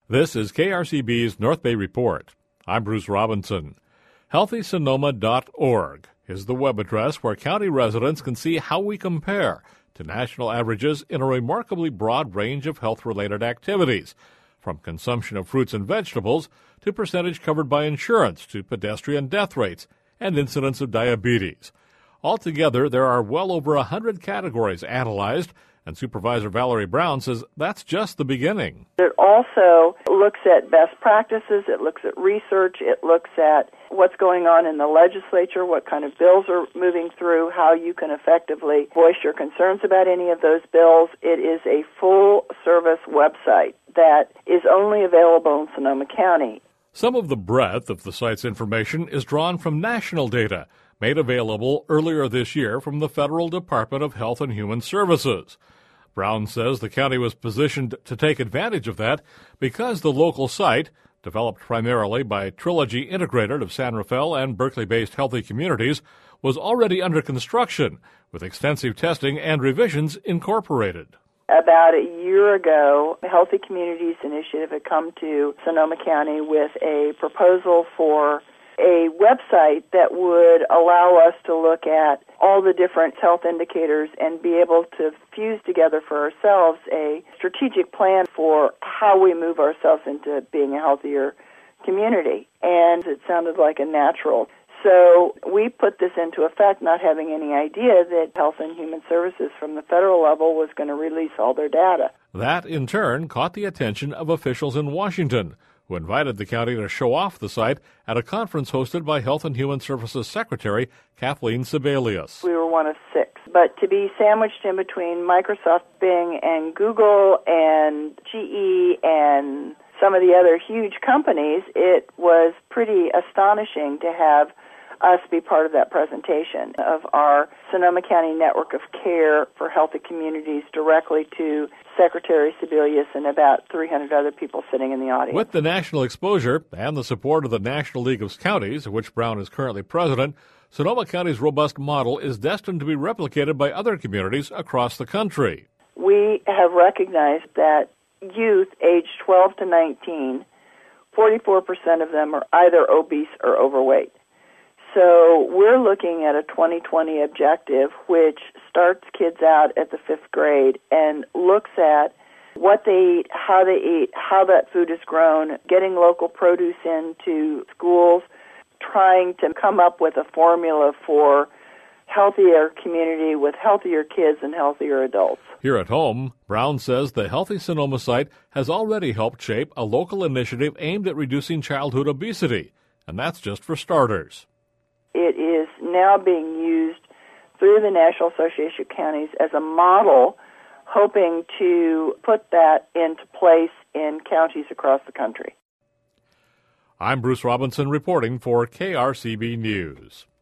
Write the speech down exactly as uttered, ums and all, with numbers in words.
This is K R C B's North Bay Report. I'm Bruce Robinson. Healthy Sonoma dot org is the web address where county residents can see how we compare to national averages in a remarkably broad range of health-related activities, from consumption of fruits and vegetables to percentage covered by insurance to pedestrian death rates and incidence of diabetes. Altogether, there are well over one hundred categories analyzed, and Supervisor Valerie Brown says that's just the beginning. It also looks at best practices, it looks at research, it looks at what's going on in the legislature, what kind of bills are moving through, how you can effectively voice your concerns about any of those bills. It is a full-service website that is only available in Sonoma County. Some of the breadth of the site's information is drawn from national data, made available earlier this year from the Federal Department of Health and Human Services. Brown says the county was positioned to take advantage of that because the local site, developed primarily by Trilogy Integrated of San Rafael and Berkeley-based Healthy Communities, was already under construction, with extensive testing and revisions incorporated. About a year ago, the Healthy Communities Initiative had come to Sonoma County with a proposal for a website that would allow us to look at all the different health indicators and be able to fuse together for ourselves a strategic plan for how we move ourselves into being a healthier community. And it sounded like a natural. So we put this into effect, not having any idea that Health and Human Services from the federal level was going to release all their data. That, in turn, caught the attention of officials in Washington, who invited the county to show off the site at a conference hosted by Health and Human Services Secretary Kathleen Sebelius. We were one of six. But to be sandwiched in between Microsoft, Bing, and Google, and G E, and some of the other huge companies, it was pretty astonishing to have us be part of that presentation of our Sonoma County Network of Care for Healthy Communities directly to Secretary Sebelius and about three hundred other people sitting in the audience. With the national exposure and the support of the National League of Counties, of which Brown is currently president, Sonoma County's robust model is destined to be replicated by other communities across the country. We have recognized that youth aged twelve to nineteen, forty-four percent of them are either obese or overweight. So we're looking at a twenty twenty objective which starts kids out at the fifth grade and looks at what they eat, how they eat, how that food is grown, getting local produce into schools, trying to come up with a formula for healthier community with healthier kids and healthier adults. Here at home, Brown says the Healthy Sonoma site has already helped shape a local initiative aimed at reducing childhood obesity, and that's just for starters. It is now being used through the National Association of Counties as a model, hoping to put that into place in counties across the country. I'm Bruce Robinson reporting for K R C B News.